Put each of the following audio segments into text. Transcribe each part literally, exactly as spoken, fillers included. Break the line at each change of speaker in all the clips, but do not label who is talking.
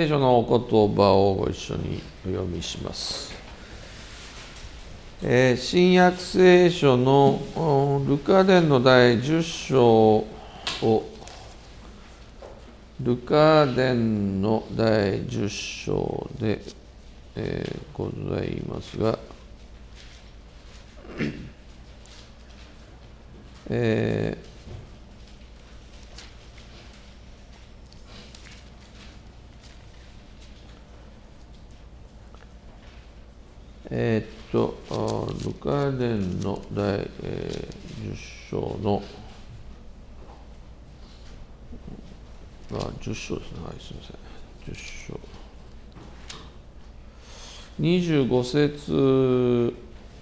聖書のお言葉をご一緒にお読みします。えー、新約聖書のルカ伝の第じゅっ章をルカ伝の第じゅっ章で、えー、ございますが、えーえー、っとルカ伝の第、えー、じゅっ章のあじゅっ章ですね。はい、すみません。じゅっ章にじゅうご節、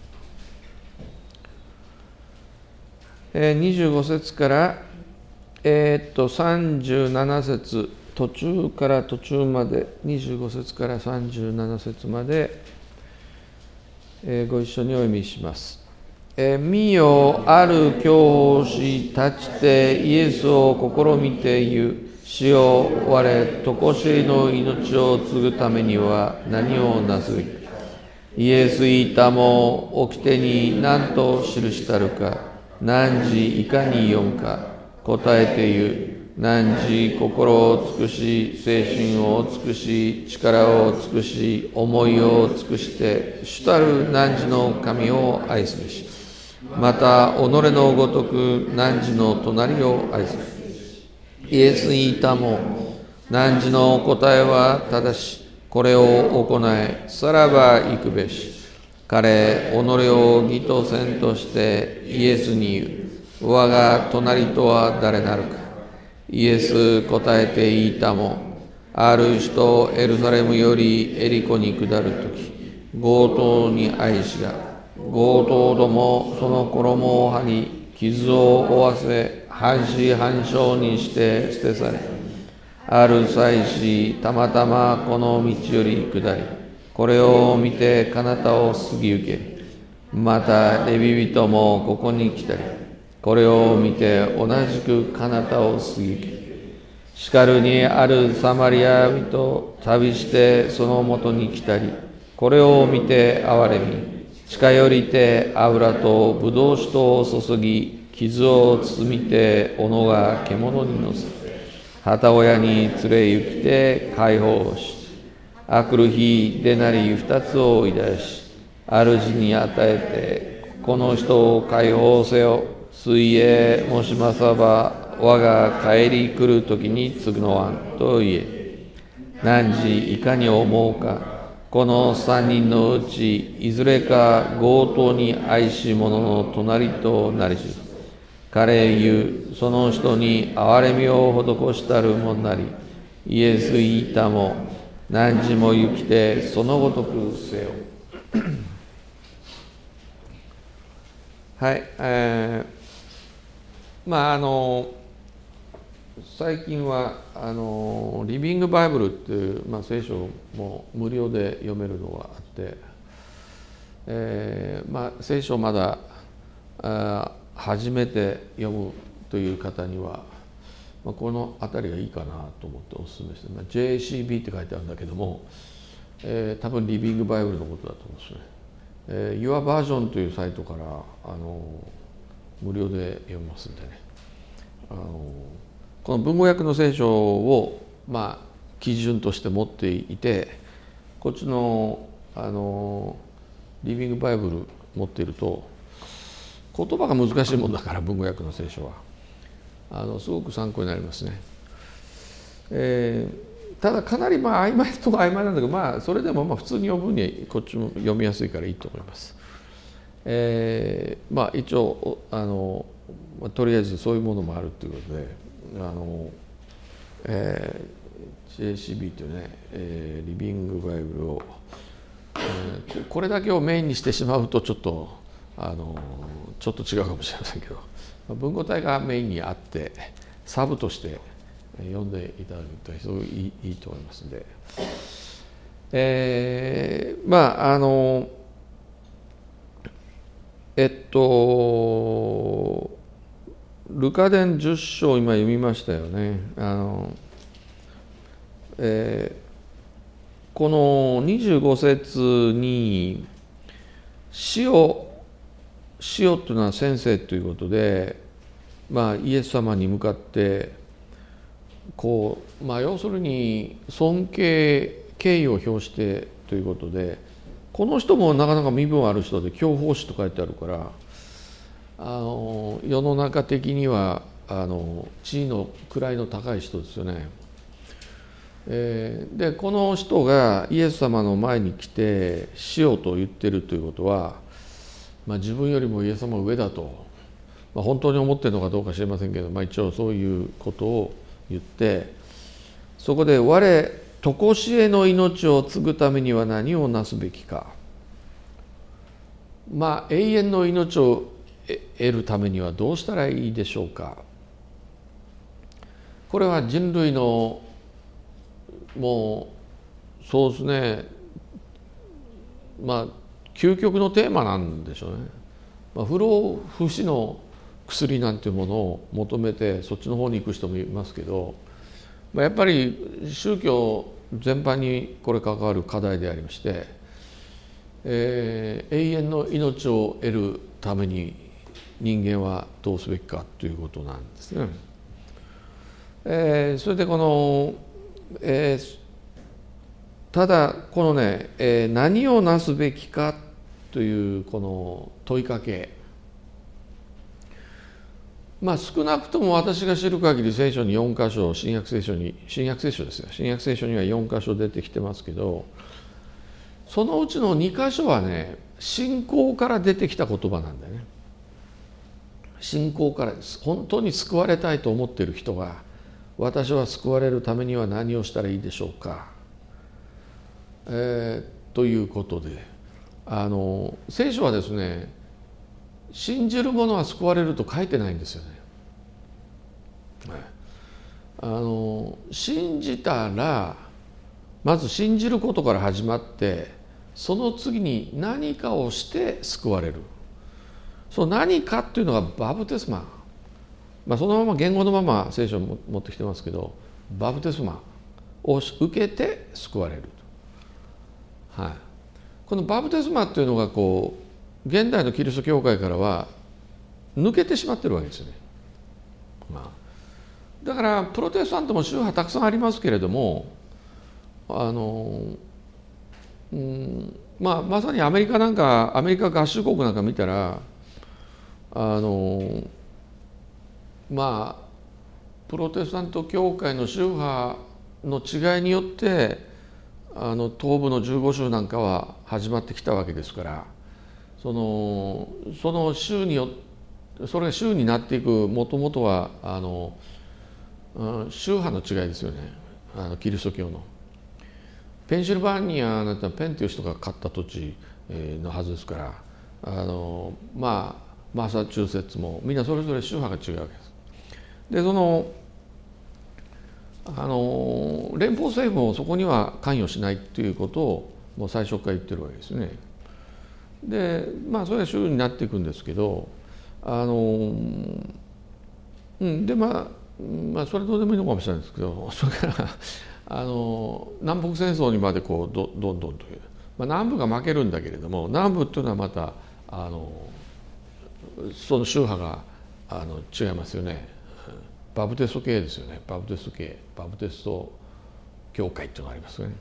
えー、にじゅうご節から、えー、っとさんじゅうなな節、途中から途中まで、にじゅうご節からさんじゅうなな節まで、えー、ご一緒にお読みします。えー、見よ、ある教師たちてイエスを試みて言う。主よ、我、とこしえの命を継ぐためには何をなすべき。イエス言ったも、掟に何と記したるか、何時いかに読むか、答えて言う。何時心を尽くし、精神を尽くし、力を尽くし、思いを尽くして、主たる汝の神を愛すべし。また、己のごとく汝の隣を愛すべし。イエス言ったも、汝の答えは正し、これを行え、さらば行くべし。彼、己を義とせんとしてイエスに言う。我が隣とは誰なるか。イエス答えて言ったも、ある人エルサレムよりエリコに下るとき、強盗に愛しが、強盗どもその衣を剥ぎ、傷を負わせ、半死半生にして捨て去れ。ある祭司、たまたまこの道より下り、これを見て彼方を過ぎ行け。またレビ人もここに来たり、これを見て同じく彼方を過ぎ行け。しかるにあるサマリア人、旅してそのもとに来たり、これを見て憐れみ、近寄りて油とぶどう酒とを注ぎ、傷を包みて斧が獣に乗せ、旗親に連れ行きて解放し、あくる日でなり二つを追い出し、主に与えて、この人を解放せよ。水泳もしまさば、我が帰り来る時に継ぐのはと言え。何時いかに思うか。この三人のうちいずれか強盗に愛し者の隣となりし。彼言う、その人に憐れみを施したるもんなり。イエス言ったも、何時も行きてそのごとくせよ。はい、えー、まああの最近はあのリビングバイブルっていう、まあ、聖書も無料で読めるのがあって、えーまあ、聖書をまだあ初めて読むという方には、まあ、この辺りがいいかなと思ってお勧めして、まあ、ジェーシービー って書いてあるんだけども、えー、多分リビングバイブルのことだと思うんですね。えー、Your Version というサイトからあの無料で読みますんでね、あのこの文語訳の聖書を、まあ、基準として持っていて、こっちのあのリビングバイブル持っていると、言葉が難しいもんだから文語訳の聖書はあのすごく参考になりますね。えー、ただかなりまあ曖昧とか曖昧なんだけど、まあそれでもまあ普通に読むにこっちも読みやすいからいいと思います。えー、まあ一応あのとりあえずそういうものもあるということで、あの、えー、ジェーシービー というね、えー、リビングバイブルを、えー、これだけをメインにしてしまうとちょっとあのちょっと違うかもしれませんけど、文語体がメインにあってサブとして読んでいただくと非常にいい、いいと思いますので、えー、まああのえっとルカ伝じゅっ章今読みましたよね。あの、えこのにじゅうご節に塩塩というのは先生ということで、まあ、イエス様に向かってこう、まあ、要するに尊敬敬意を表してということで、この人もなかなか身分ある人で教法師と書いてあるから、あの世の中的にはあの地位の位の高い人ですよね。えー、でこの人がイエス様の前に来て死よと言ってるということは、まあ、自分よりもイエス様は上だと、まあ、本当に思ってるのかどうか知りませんけど、まあ、一応そういうことを言って、そこで我常しえの命を継ぐためには何をなすべきか、まあ永遠の命を得るためにはどうしたらいいでしょうか。これは人類のもうそうですね、まあ究極のテーマなんでしょうね。まあ、不老不死の薬なんていうものを求めてそっちの方に行く人もいますけど、まあ、やっぱり宗教全般にこれ関わる課題でありまして、えー、永遠の命を得るために人間はどうすべきかということなんですね。えー、それでこの、えー、ただこのね、えー、何をなすべきかというこの問いかけ、まあ少なくとも私が知る限り聖書によん箇所、新約聖書に新約聖書ですよ、新約聖書にはよん箇所出てきてますけど、そのうちのに箇所はね、信仰から出てきた言葉なんだよね。信仰からです。本当に救われたいと思っている人が、私は救われるためには何をしたらいいでしょうか、えー、ということで、あの聖書はですね、信じる者は救われると書いてないんですよね。あの信じたらまず信じることから始まって、その次に何かをして救われる。その何かっていうのがバプテスマ、まあ、そのまま言語のまま聖書を持ってきてますけど、バプテスマを受けて救われると、はい、このバプテスマっていうのがこう現代のキリスト教会からは抜けてしまってるわけですよね。まあ、だからプロテスタントも宗派たくさんありますけれども、あの、うん、まあ、まさにアメリカなんかアメリカ合衆国なんか見たら、あのまあプロテスタント教会の宗派の違いによってあの東部のじゅうご州なんかは始まってきたわけですから、そのその州によってそれが州になっていくもともとはあの宗派の違いですよね。あのキリスト教のペンシルバニアなんてペンという人が買った土地のはずですから、あのまあマサチューセッツもみんなそれぞれ宗派が違うわけです。でそのあの連邦政府もそこには関与しないということをもう最初から言ってるわけですね。でまあそれが州になっていくんですけど、あのうんでまあまあそれどうでもいいのかもしれないですけど、それからあの南北戦争にまでこう ど, どんどんという、まあ、南部が負けるんだけれども、南部っていうのはまたあのその宗派があの違いますよね。バプテスト系ですよね。バプテスト系バプテスト教会っていうのがありますよね。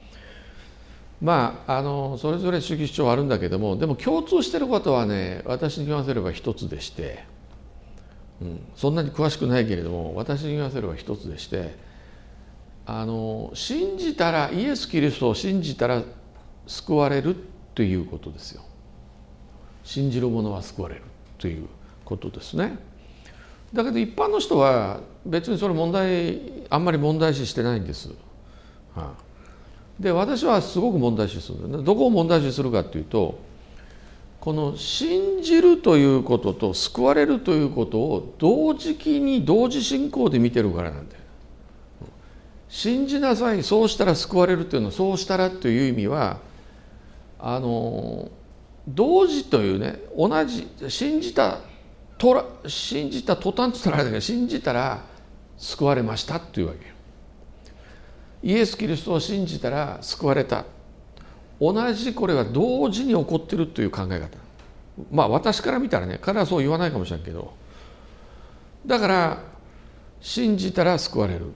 まああのそれぞれ主義主張はあるんだけども、でも共通していることはね、私に言わせれば一つでして、うん、そんなに詳しくないけれども私に言わせれば一つでして、あの信じたら、イエス・キリストを信じたら救われるということですよ。信じる者は救われるということですね。だけど一般の人は別にそれ問題あんまり問題視してないんです。はあ、で私はすごく問題視するんだ。どこを問題視するかというと、この信じるということと救われるということを同時期に同時進行で見てるからなんだよ。信じなさい、そうしたら救われるというのは、そうしたらという意味はあの同時というね、同じ信じたとら信じた途端って言ったらあれだけど、信じたら救われましたというわけ。 イエス・キリストを信じたら救われた。同じこれは同時に起こっているという考え方。まあ私から見たらね、彼はそう言わないかもしれないけど、だから信じたら救われる。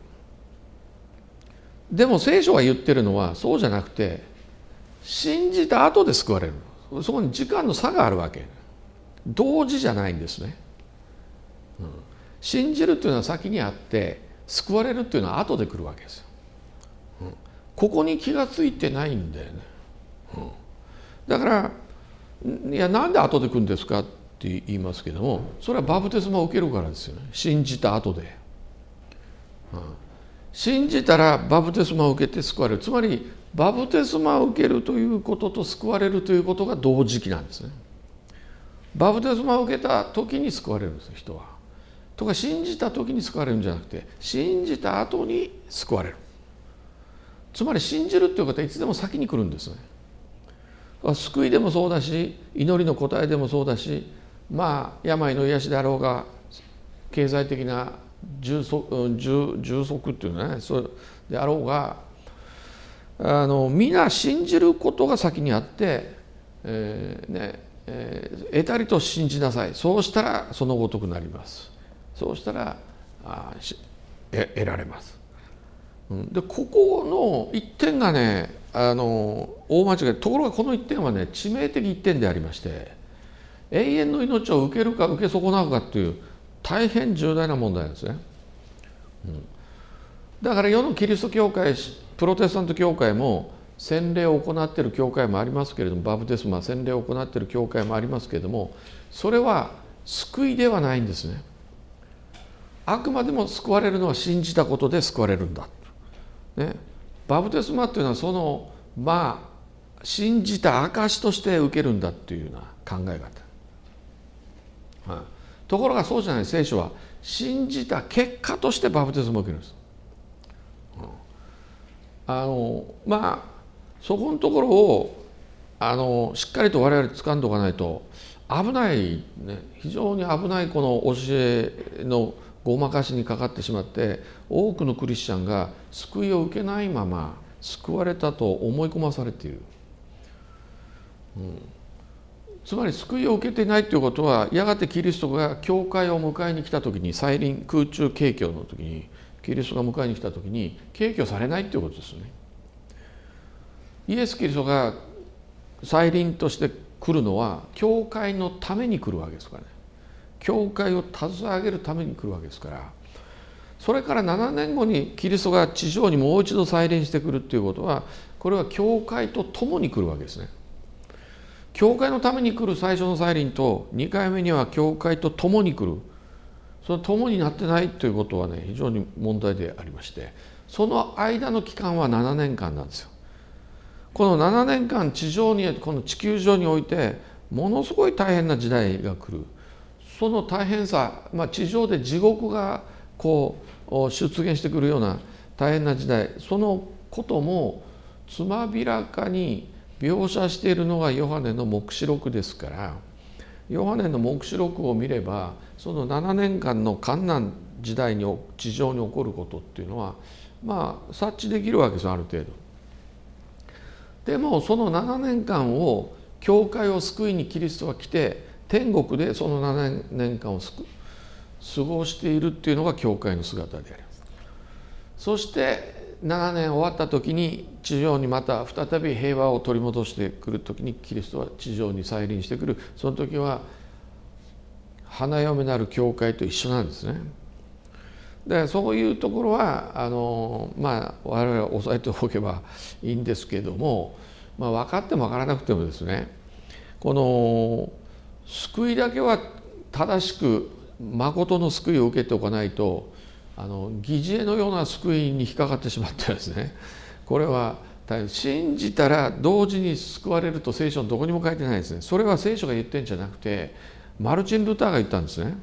でも聖書が言ってるのはそうじゃなくて、信じた後で救われる。そこに時間の差があるわけ。同時じゃないんですね。うん、信じるっていうのは先にあって、救われるっていうのは後で来るわけですよ。うん、ここに気がついてないんだよね。うん、だからいやなんで後で来るんですかって言いますけども、それはバプテスマを受けるからですよね。信じた後で、うん、信じたらバプテスマを受けて救われる。つまりバプテスマを受けるということと救われるということが同時期なんですね。バプテスマを受けた時に救われるんですよ、人は。とか信じた時に救われるんじゃなくて、信じた後に救われる。つまり信じるということはいつでも先に来るんですね。救いでもそうだし、祈りの答えでもそうだし、まあ病の癒しであろうが、経済的な充足、充充足っていうのね、それであろうが、あの皆信じることが先にあって、えーねえー、得たりと信じなさい。そうしたらそのごとくなります。そうしたらあえ得られます。でここの一点がね、あの大間違い。ところがこの一点はね、致命的一点でありまして、永遠の命を受けるか受け損なうかという大変重大な問題なんですね。うん、だから世のキリスト教会、プロテスタント教会も洗礼を行っている教会もありますけれども、バプテスマ洗礼を行っている教会もありますけれども、それは救いではないんですね。あくまでも救われるのは信じたことで救われるんだ、ね、バプテスマというのはそのまあ信じた証として受けるんだというような考え方、はい、ところがそうじゃない。聖書は信じた結果としてバプテスマを受けるんです。うん、あのまあそこのところをあのしっかりと我々掴んでおかないと危ない、ね、非常に危ないこの教えのごまかしにかかってしまって、多くのクリスチャンが救いを受けないまま救われたと思い込まされている。うん、つまり救いを受けていないということは、やがてキリストが教会を迎えに来た時に、再臨空中景況の時にキリストが迎えに来た時に景況されないということですね。イエス・キリストが再臨として来るのは教会のために来るわけですからね。教会を携え上げるために来るわけですから、それからななねんごにキリストが地上にもう一度再臨してくるということは、これは教会と共に来るわけですね。教会のために来る最初の再臨とにかいめには教会と共に来る、その共になってないということはね、非常に問題でありまして、その間の期間はななねんかんなんですよ。このななねんかん地上に、この地球上においてものすごい大変な時代が来る。その大変さ、まあ、地上で地獄がこう出現してくるような大変な時代、そのこともつまびらかに描写しているのがヨハネの黙示録ですから、ヨハネの黙示録を見れば、そのななねんかんの患難時代に地上に起こることっていうのはまあ察知できるわけですよ、ある程度。でもそのななねんかんを教会を救いにキリストが来て、天国でそのななねんかんを過ごしているっていうのが教会の姿であります。そしてななねん終わった時に地上にまた再び平和を取り戻してくる時にキリストは地上に再臨してくる。その時は花嫁なる教会と一緒なんですね。でそういうところはあのまあ我々は押さえておけばいいんですけれども、まあ、分かっても分からなくてもですね、この救いだけは正しく誠の救いを受けておかないと、あの疑似のような救いに引っかかってしまってですね、これは信じたら同時に救われると聖書のどこにも書いてないですね。それは聖書が言ってるんじゃなくて、マルチン・ルーターが言ったんですね。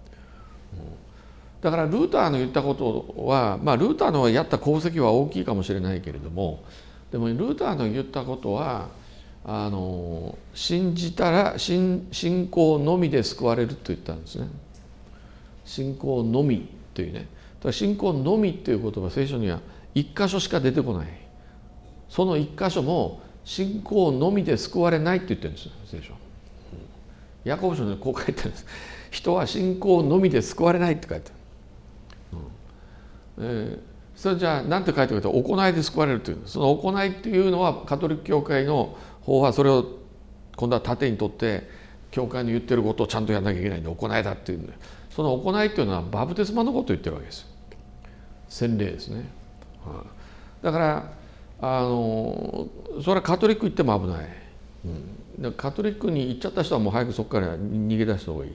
だからルーターの言ったことは、まあ、ルーターのやった功績は大きいかもしれないけれども、でもルーターの言ったことはあの信じたら 信, 信仰のみで救われると言ったんですね。信仰のみというね。だから信仰のみという言葉、聖書には一箇所しか出てこない。その一箇所も信仰のみで救われないって言ってるんですよ、聖書。ヤコブ書でこう書いてるんです。人は信仰のみで救われないって書いてある、うんえー、それじゃあ何て書いてあるかというと、行いで救われるという。その行いっていうのはカトリック教会の法はそれを今度は盾にとって教会の言ってることをちゃんとやらなきゃいけないんで、行いだっていうんで、その行いっていうのはバプテスマのことを言ってるわけですよ。洗礼ですね、はあ、だからあのそれはカトリック行っても危ない、うん、だからカトリックに行っちゃった人はもう早くそこから逃げ出した方がいい、うん、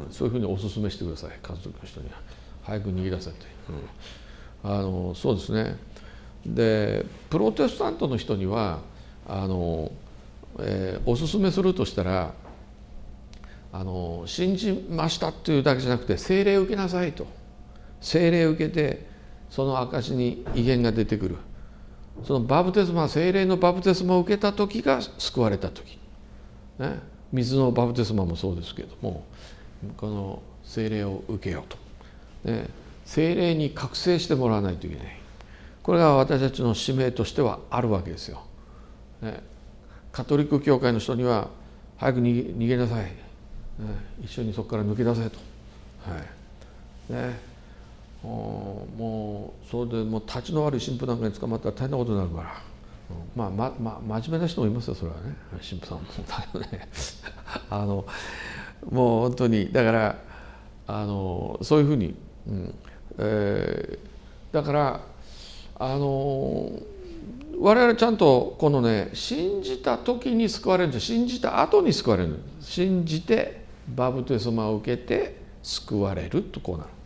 そういうふうにお勧めしてください、カトリックの人には。早く逃げ出せって、うん、あのそうですね。でプロテスタントの人にはあの、えー、お勧めするとしたら、あの信じましたっていうだけじゃなくて、聖霊を受けなさいと。聖霊を受けてその証に威厳が出てくる。そのバプテスマ、聖霊のバプテスマを受けた時が救われた時、ね、水のバプテスマもそうですけども、この聖霊を受けようと、ね、聖霊に覚醒してもらわないといけない。これが私たちの使命としてはあるわけですよ、ね、カトリック教会の人には早く逃げ、逃げなさい、ね、一緒にそこから抜け出せと、はいね、もうそれでもう立ちの悪い神父なんかに捕まったら大変なことになるから、まあままあ真面目な人もいますよ、それはね、神父さんもだよねあのもう本当にだからあのそういうふうに、うんえー、だからあの我々ちゃんとこのね、信じた時に救われるんじゃ、信じた後に救われる。信じてバプテスマを受けて救われるとこうなる。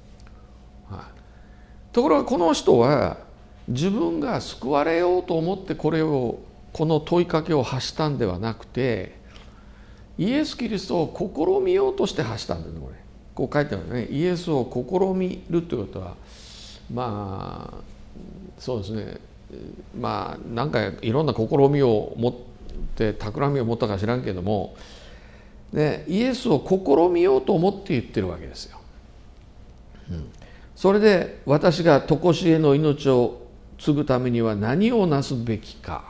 ところがこの人は自分が救われようと思ってこれをこの問いかけを発したんではなくて、イエス・キリストを試みようとして発したんですね。これこう書いてあるね。イエスを試みるということは、まあそうですね、まあなんかいろんな試みを持って企みを持ったか知らんけども、ね、イエスを試みようと思って言ってるわけですよ、うん、それで私が常しえの命を継ぐためには何をなすべきか。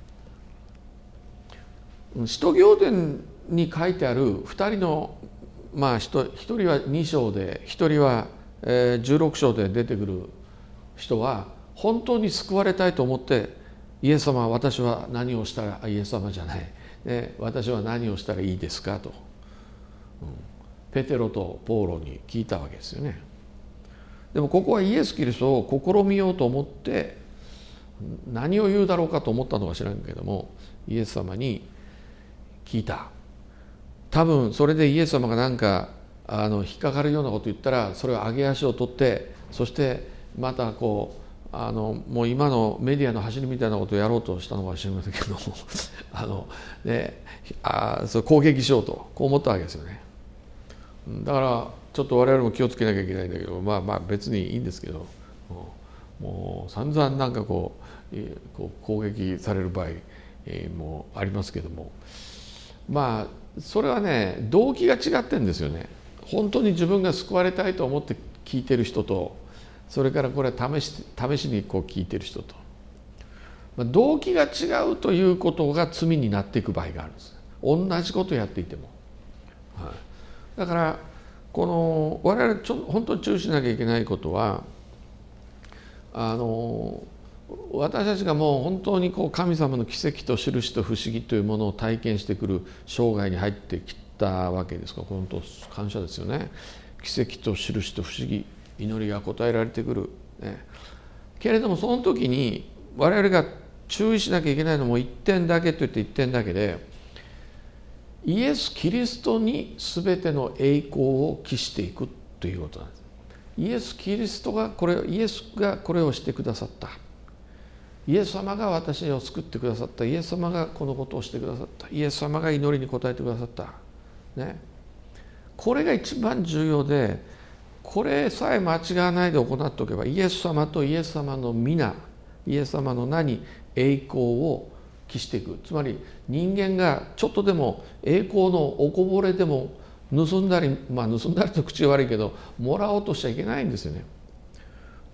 使徒行伝に書いてあるふたりの、まあひとりはに章でひとりはじゅうろく章で出てくる人は本当に救われたいと思って、イエス様、私は何をしたら、イエス様じゃない、ね、私は何をしたらいいですかと、うん、ペテロとポーロに聞いたわけですよね。でもここはイエス・キリストを試みようと思って何を言うだろうかと思ったのか知らんけども、イエス様に聞いた。多分それでイエス様が何かあの引っかかるようなこと言ったら、それを上げ足を取って、そしてまたこうあのもう今のメディアの走りみたいなことをやろうとしたのかもしれませんけどもあの、ね、あそれ攻撃しようとこう思ったわけですよね。だからちょっと我々も気をつけなきゃいけないんだけど、まあまあ別にいいんですけど、もう散々なんかこう、こう攻撃される場合もありますけども、まあそれはね、動機が違ってんですよね。本当に自分が救われたいと思って聞いてる人と、それからこれ試し試しにこう聞いてる人と、まあ、動機が違うということが罪になっていく場合があるんです。同じことをやっていても、はい、だからこの我々ちょ本当に注意しなきゃいけないことは、あの私たちがもう本当にこう神様の奇跡と印と不思議というものを体験してくる生涯に入ってきたわけですから、本当感謝ですよね。奇跡と印と不思議、祈りが応えられてくる、ね、けれどもその時に我々が注意しなきゃいけないのも一点だけといって一点だけで、イエス・キリストに全ての栄光を期していくということなんです。イエス・キリストがこれ、イエスがこれをしてくださった、イエス様が私を救ってくださった、イエス様がこのことをしてくださった、イエス様が祈りに応えてくださった、ね、これが一番重要で、これさえ間違わないで行っておけば、イエス様とイエス様の皆、イエス様の名に栄光を期していく。つまり人間がちょっとでも栄光のおこぼれでも盗んだり、まあ盗んだりと口悪いけどもらおうとしちゃいけないんですよね。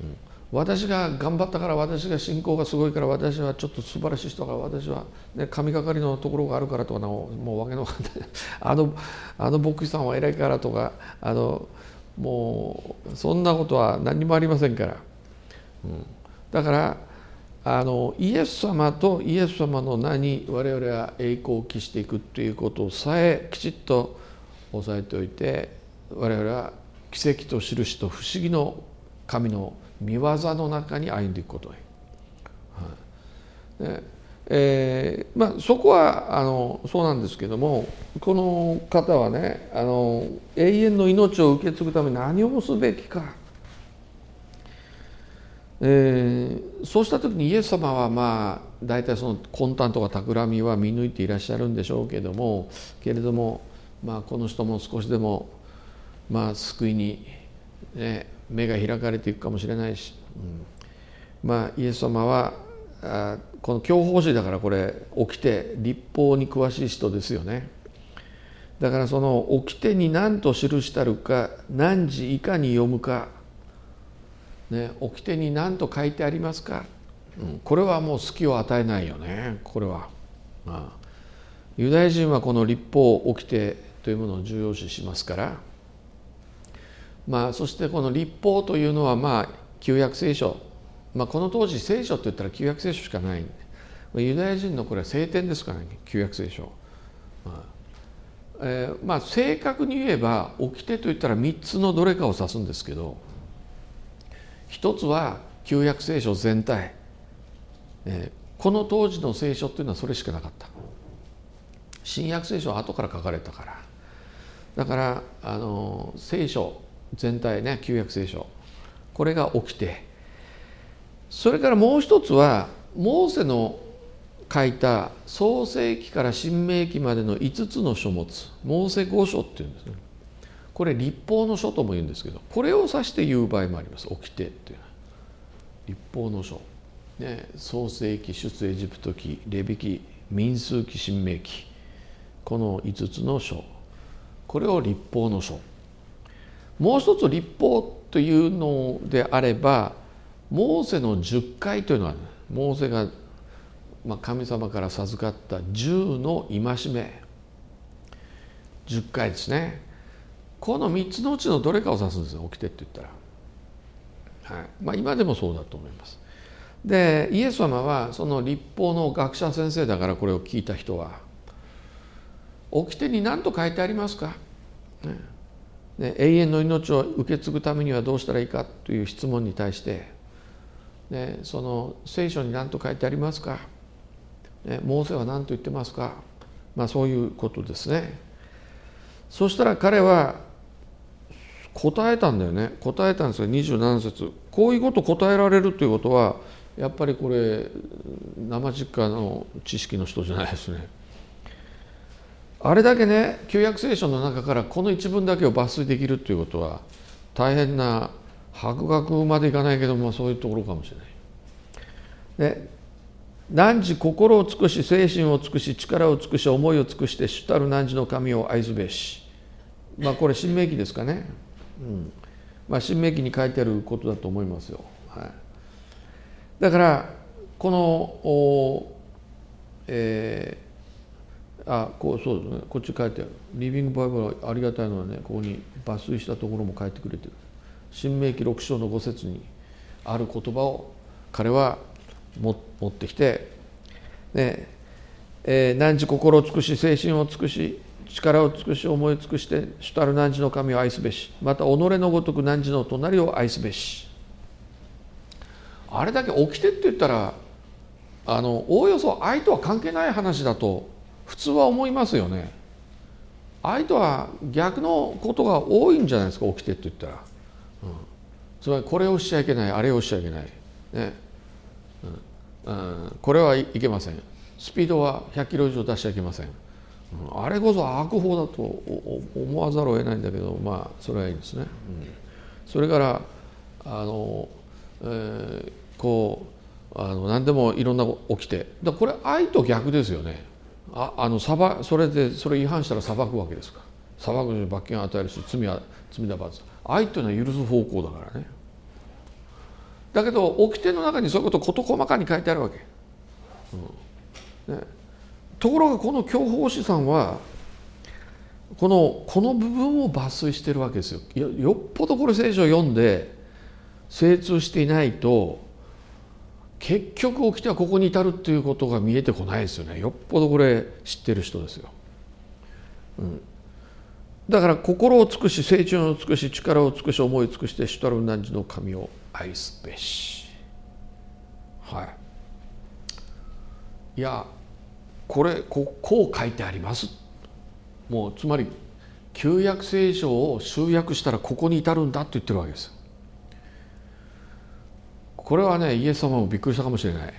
私が頑張ったから、私が信仰がすごいから、私はちょっと素晴らしい人だから、私は、ね、神がかりのところがあるからとか、もうわけのわかんないあのあの牧師さんは偉いからとか、あのもうそんなことは何にもありませんから、うん、だからあのイエス様とイエス様の名に我々は栄光を期していくということさえきちっと押さえておいて、我々は奇跡と印と不思議の神の御業の中に歩んでいくことがいい、はい、でえーまあ、そこはあのそうなんですけども、この方はね、あの永遠の命を受け継ぐために何をすべきか、えー、そうした時にイエス様はまあ大体その魂胆とか企みは見抜いていらっしゃるんでしょうけどもけれども、まあ、この人も少しでもまあ救いに、ね、目が開かれていくかもしれないし、うん、まあイエス様はあこの教法師だから、これ起きて律法に詳しい人ですよね。だからその起きてに何と記したるか、何時以下に読むか、ね、起きてに何と書いてありますか、うん、これはもう隙を与えないよね。これは、まあ、ユダヤ人はこの律法起きてというものを重要視しますから、まあ、そしてこの律法というのはまあ旧約聖書、まあ、この当時聖書って言ったら旧約聖書しかないんで、ユダヤ人のこれは聖典ですからね、旧約聖書、まあえー、まあ正確に言えば起きてと言ったらみっつのどれかを指すんですけど、一つは旧約聖書全体、えー、この当時の聖書っていうのはそれしかなかった。新約聖書は後から書かれたから、だからあの聖書全体ね、旧約聖書、これが起きて、それからもう一つはモーセの書いた創世記から新明記までのいつつの書物、モーセ五書っていうんですね。これ律法の書とも言うんですけど、これを指して言う場合もあります。起きてっていうのは律法の書、ね、創世記、出エジプト記、レビ記、民数記、新明記、このいつつの書、これを律法の書。もう一つ律法というのであれば、モーセの十戒というのは、ね、モーセが神様から授かった十の戒め、十戒ですね。この三つのうちのどれかを指すんですよ、起きてって言ったら、はい、まあ、今でもそうだと思います。でイエス様はその律法の学者先生だから、これを聞いた人は起きてに何と書いてありますか、ねね、永遠の命を受け継ぐためにはどうしたらいいかという質問に対して、ね、その聖書に何と書いてありますか、ね、モーセは何と言ってますか、まあ、そういうことですね。そしたら彼は答えたんだよね。答えたんですよ。にじゅうなな節、こういうこと答えられるということはやっぱりこれ生実家の知識の人じゃないですね。あれだけね、旧約聖書の中からこの一文だけを抜粋できるということは大変な、博学までいかないけども、そういうところかもしれない。で、汝心を尽くし、精神を尽くし、力を尽くし、思いを尽くして主たる汝の神を愛すべし。まあこれ新明記ですかね。うん、まあ新明記に書いてあることだと思いますよ。はい、だからこのお、えー、あこうそうですね、こっち書いてある。リビングバイブルありがたいのはね、ここに抜粋したところも書いてくれてる。新明記ろく章のご節にある言葉を彼は持ってきて、ねえー、汝心を尽くし、精神を尽くし、力を尽くし、思いを尽くして主たる汝の神を愛すべし、また己のごとく汝の隣を愛すべし。あれだけ起きてって言ったら、あのおおよそ愛とは関係ない話だと普通は思いますよね。愛とは逆のことが多いんじゃないですか、起きてって言ったら、うん、つまりこれをしちゃいけない、あれをしちゃいけない、ね、うんうん、これはいけません、スピードはひゃくキロ以上出しちゃいけません、うん、あれこそ悪法だと思わざるを得ないんだけど、まあそれはいいですね、うん、それからあの、えー、こうあの何でもいろんな起きて、だこれ愛と逆ですよね。ああの裁それでそれ違反したら裁くわけですから、裁くに罰金を与えるし、罪は罪だ罰、愛というのは許す方向だからね。 だけど掟の中にそういうこと事細かに書いてあるわけ、うんね、ところがこの教法師さんはこのこの部分を抜粋してるわけですよ。よ、よっぽどこれ聖書を読んで精通していないと結局掟はここに至るっていうことが見えてこないですよね。よっぽどこれ知ってる人ですよ、うん、だから心を尽くし精神を尽くし力を尽くし思いを尽くして主たる汝の神を愛すべし。はい。いやこれ こ, こう書いてあります。もうつまり旧約聖書を集約したらここに至るんだって言ってるわけです。これはねイエス様もびっくりしたかもしれない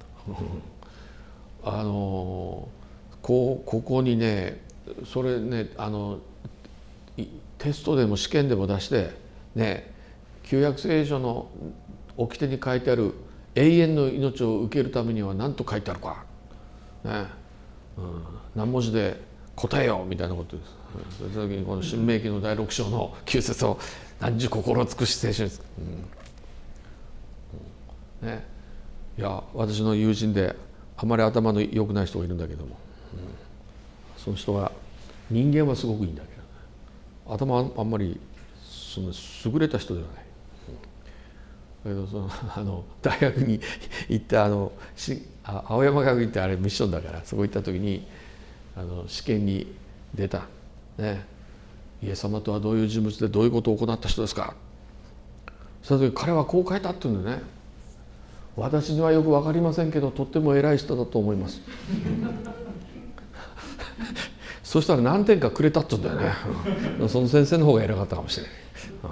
あのこうここにねそれねあのテストでも試験でも出してね旧約聖書の掟に書いてある永遠の命を受けるためには何と書いてあるか、ねうん、何文字で答えようみたいなことです。そういう時にこの新明記のだいろく章のきゅう節を何時心を尽くし聖書です、うんうんね、いや私の友人であまり頭の良くない人がいるんだけども、うん、その人が人間はすごくいいんだけど、ね、頭はあんまりその優れた人ではない。だけどそのあの大学に行ったあのしあ青山学院ってあれミッションだからそこ行った時にあの試験に出た、ね、イエス様とはどういう人物でどういうことを行った人ですか。その時彼はこう書いたって言うんだよね。私にはよく分かりませんけどとっても偉い人だと思いますそしたら何点かくれたって言うんだよねその先生の方が偉かったかもしれない。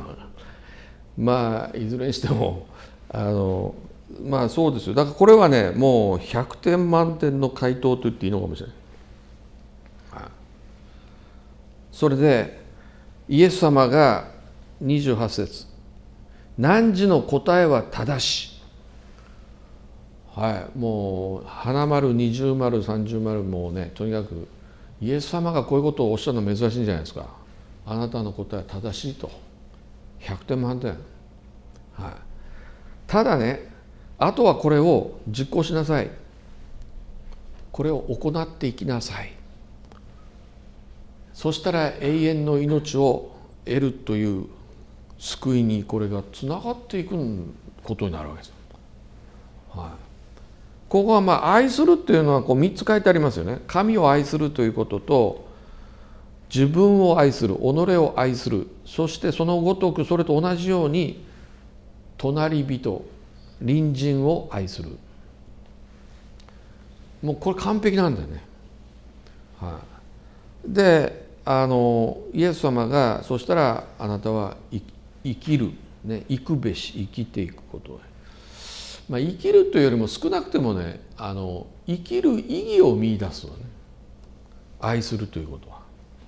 まあいずれにしてもあのまあそうですよ。だからこれはねもうひゃくてん満点の回答と言っていいのかもしれない。それでイエス様がにじゅうはち節汝の答えは正し、はい、もう花丸二重丸三重丸もうねとにかくイエス様がこういうことをおっしゃるの珍しいんじゃないですか。あなたの答えは正しいとひゃくてん満点、はい、ただねあとはこれを実行しなさい、これを行っていきなさい、そしたら永遠の命を得るという救いにこれがつながっていくことになるわけです、はい、ここはまあ愛するっていうのはこうみっつ書いてありますよね。神を愛するということと自分を愛する、己を愛する、そしてそのごとくそれと同じように隣人、隣人を愛する。もうこれ完璧なんだよね、はい、であのイエス様がそしたらあなたは生きる、ね、生くべし、生きていくこと、まあ、生きるというよりも少なくてもねあの生きる意義を見出すわね、愛するということは。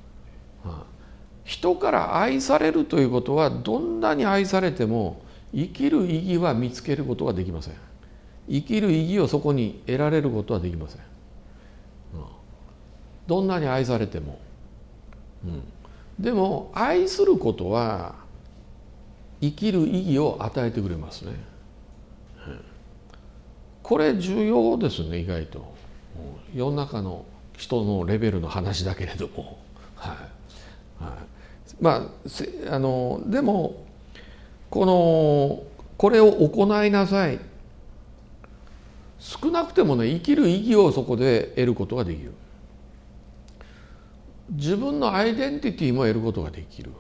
人から愛されるということはどんなに愛されても生きる意義は見つけることができません。生きる意義をそこに得られることはできません。どんなに愛されても、うん、でも愛することは生きる意義を与えてくれますね。これ重要ですね。意外と世の中の人のレベルの話だけれども、はいはい、まああのでもこのこれを行いなさい、少なくてもね生きる意義をそこで得ることができる。自分のアイデンティティも得ることができる、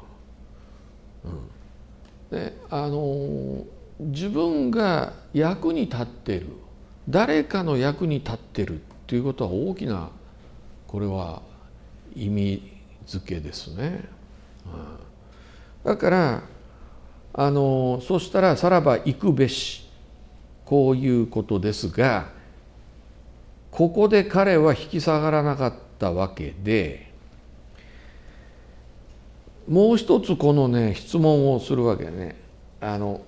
うん、であの自分が役に立っている、誰かの役に立っているっていうことは大きなこれは意味付けですね、うん、だからあのそしたらさらば行くべし、こういうことですが、ここで彼は引き下がらなかったわけで、もう一つこのね質問をするわけね。あの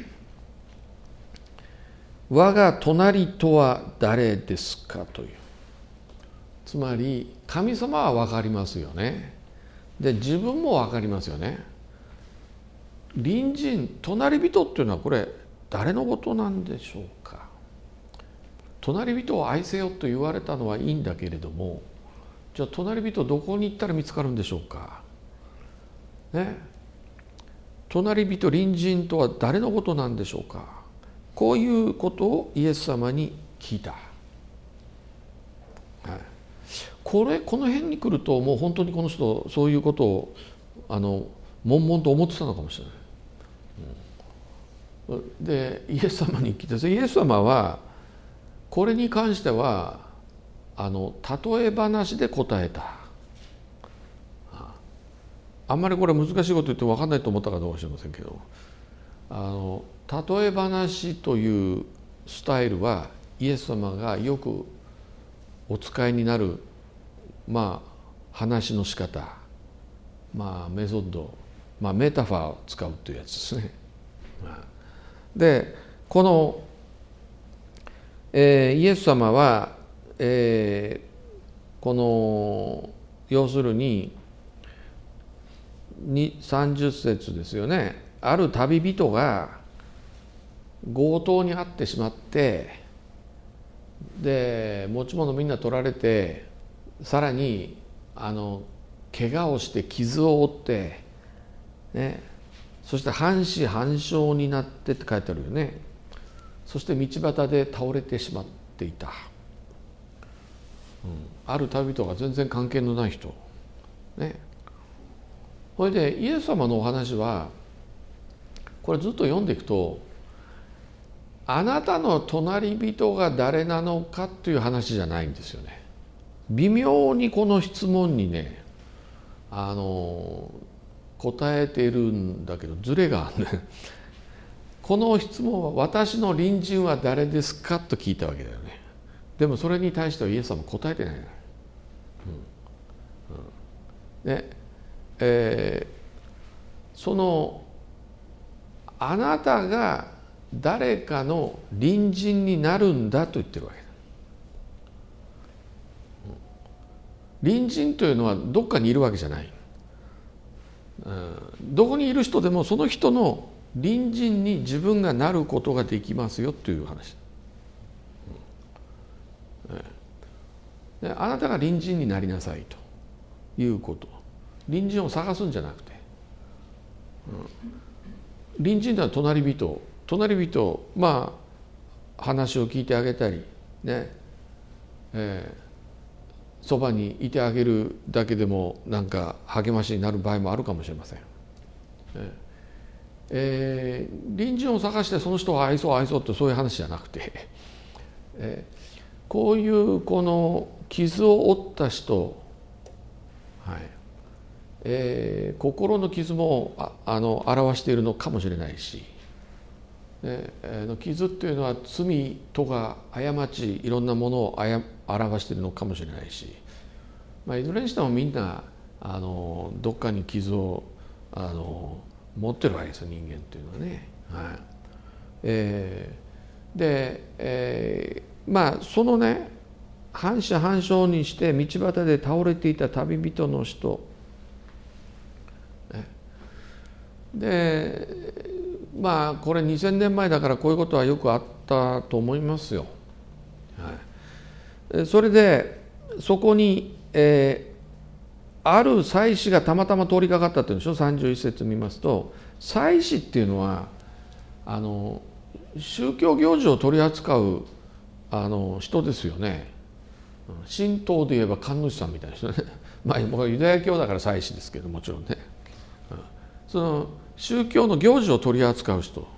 我が隣とは誰ですかという。つまり神様は分かりますよね。で自分も分かりますよね。隣人、隣人っていうのはこれ誰のことなんでしょうか。隣人を愛せよと言われたのはいいんだけれども、じゃあ隣人どこに行ったら見つかるんでしょうか。ね、隣人隣人とは誰のことなんでしょうか。こういうことをイエス様に聞いた。はい、これこの辺に来るともう本当にこの人そういうことをあの悶々と思ってたのかもしれない。うん、でイエス様に聞いて、イエス様はこれに関してはあの例え話で答えた。あんまりこれ難しいこと言って分かんないと思ったかどうかしれませんけど、あの例え話というスタイルはイエス様がよくお使いになる、まあ話の仕方、まあメソッド、まあメタファーを使うというやつですね。でこの、えー、イエス様は、えー、この要するにさんじゅっ節ですよね。ある旅人が強盗に遭ってしまって、で持ち物みんな取られて、さらにあの怪我をして傷を負って、ね、そして半死半生になってって書いてあるよね。そして道端で倒れてしまっていた、うん、ある旅人が全然関係のない人ね。それでイエス様のお話はこれずっと読んでいくと、あなたの隣人が誰なのかという話じゃないんですよね。微妙にこの質問にね、あの答えているんだけどズレがあるね。この質問は私の隣人は誰ですかと聞いたわけだよね。でもそれに対してはイエス様答えてない、うんうんねえー、そのあなたが誰かの隣人になるんだと言ってるわけだ。隣人というのはどっかにいるわけじゃない、うん、どこにいる人でもその人の隣人に自分がなることができますよという話、うん、であなたが隣人になりなさいということ。隣人を探すんじゃなくて、うん、隣人というのは隣人隣人まあ話を聞いてあげたりね、えー、そばにいてあげるだけでもなんか励ましになる場合もあるかもしれません。えーえー、隣人を探してその人を愛そう愛そうってそういう話じゃなくて、えー、こういうこの傷を負った人、はいえー、心の傷も あ, あの表しているのかもしれないし、ね、えー、傷っていうのは罪とか過ちいろんなものをあや表しているのかもしれないし、まあ、いずれにしてもみんなあのどっかに傷をあの持ってるわけですよ、人間っていうのはね。はいえー、で、えー、まあそのね半死半生にして道端で倒れていた旅人の人、ね、でまあこれにせんねんまえだからこういうことはよくあったと思いますよ。はい、それでそこに、えーある祭司がたまたま通りかかったっていうんでしょ。さんじゅういち節見ますと、祭司っていうのはあの宗教行事を取り扱うあの人ですよね。神道で言えば神主さんみたいな人ね。まあユダヤ教だから祭司ですけどもちろんね、うん、その宗教の行事を取り扱う人、はい、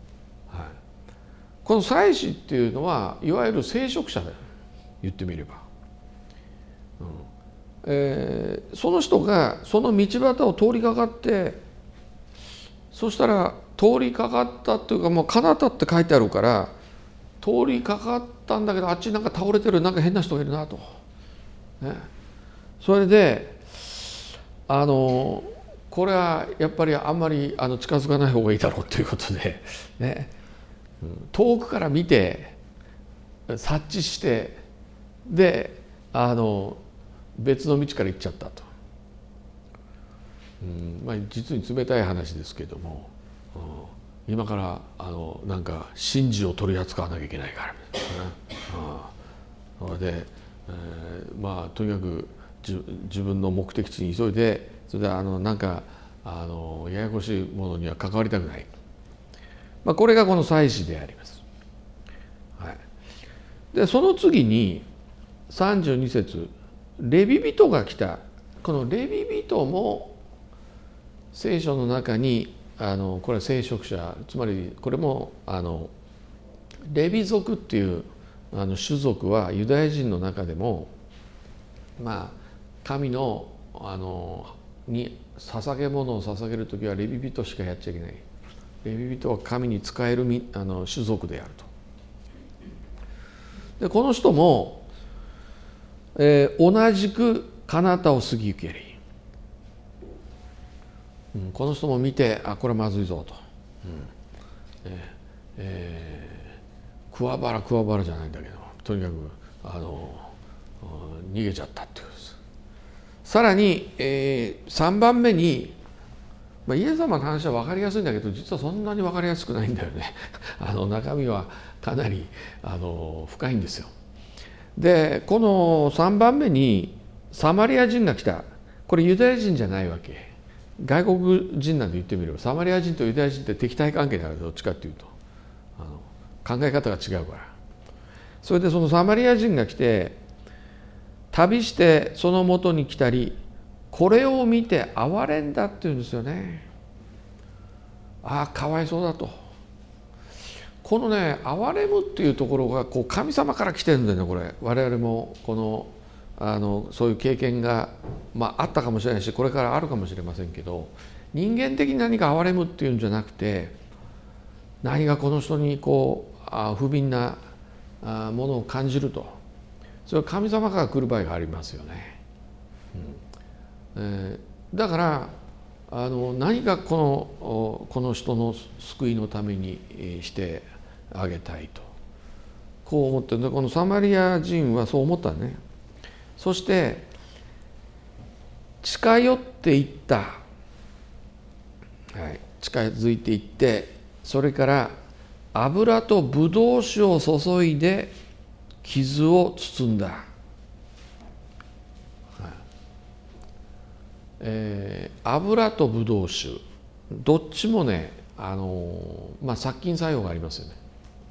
この祭司っていうのはいわゆる聖職者だよ、言ってみれば。うんえー、その人がその道端を通りかかって、そしたら通りかかったっていうかもうかなたって書いてあるから通りかかったんだけど、あっちになんか倒れてるなんか変な人がいるなと、ね、それであのこれはやっぱりあんまりあの近づかない方がいいだろうということで、ね、遠くから見て察知してであの別の道から行っちゃったと、うんまあ、実に冷たい話ですけども、 今からあのなんか神事を取り扱わなきゃいけないからみたいな、ね、ああそれで、えー、まあとにかく自分の目的地に急いで、それであのなんかあのややこしいものには関わりたくない、まあ、これがこの祭司であります。はい、でその次にさんじゅうに節、レビ人が来た。このレビ人も聖書の中にあのこれは聖職者、つまりこれもあのレビ族っていうあの種族はユダヤ人の中でもまあ神のあのに捧げ物を捧げる時はレビ人しかやっちゃいけない。レビ人は神に仕えるあの種族であると。でこの人も、えー、同じく彼方を過ぎ行けり、うん、この人も見て、あこれまずいぞと、うんえーえー、桑原桑原じゃないんだけど、とにかくあの逃げちゃったっていうことです。さらに、えー、さんばんめに、まあ、イエス様の話は分かりやすいんだけど、実はそんなに分かりやすくないんだよね。あの中身はかなりあの深いんですよ。でこのさんばんめにサマリア人が来た。これユダヤ人じゃないわけ。外国人なんて言ってみれば、サマリア人とユダヤ人って敵対関係である。どっちかっていうとあの考え方が違うから。それでそのサマリア人が来て、旅してその元に来たり、これを見て憐れんだっていうんですよね。ああかわいそうだと。このね憐れむっていうところがこう神様から来てるんだよね。これ我々もこのあのそういう経験が、まあ、あったかもしれないし、これからあるかもしれませんけど、人間的に何か憐れむっていうんじゃなくて、何かこの人にこうあ不憫なあものを感じると、それは神様から来る場合がありますよね。うんえー、だからあの何かこのこの人の救いのためにしてあげたいと、こう思ってるんで、このサマリア人はそう思ったね。そして近寄っていった、はい、近づいていって、それから油とブドウ酒を注いで傷を包んだ、はいえー、油とブドウ酒どっちもね、あのまあ、殺菌作用がありますよね。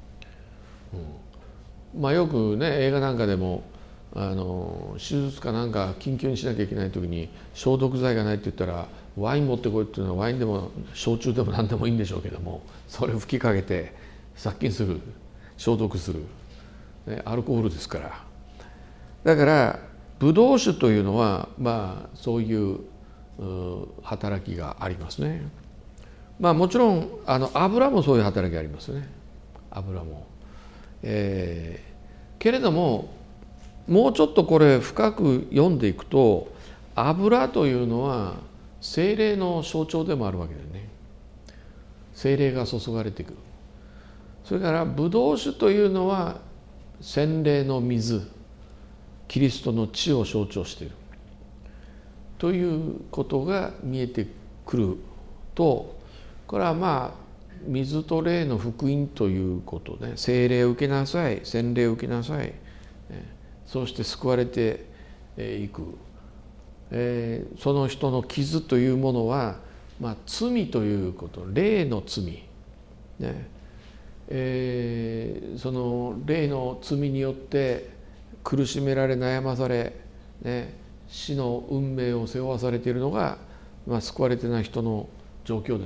うんまあ、よくね映画なんかでもあの手術かなんか緊急にしなきゃいけない時に消毒剤がないって言ったらワイン持ってこいっていうのは、ワインでも焼酎でも何でもいいんでしょうけども、それを吹きかけて殺菌する、消毒する、ね、アルコールですから。だからブドウ酒というのはまあそういう働きがありますね。まあもちろんあの油もそういう働きがありますね。油も、えー、けれどももうちょっとこれ深く読んでいくと、油というのは聖霊の象徴でもあるわけだよね。聖霊が注がれてくる。それからブドウ酒というのは洗礼の水、キリストの血を象徴しているということが見えてくると、これはまあ水と霊の福音ということで、聖霊を受けなさい、洗礼を受けなさい、そうして救われていく、えー、その人の傷というものは、まあ、罪ということ、霊の罪、ねえー、その霊の罪によって苦しめられ悩まされ、ね、死の運命を背負わされているのが、まあ、救われてない人の状況です。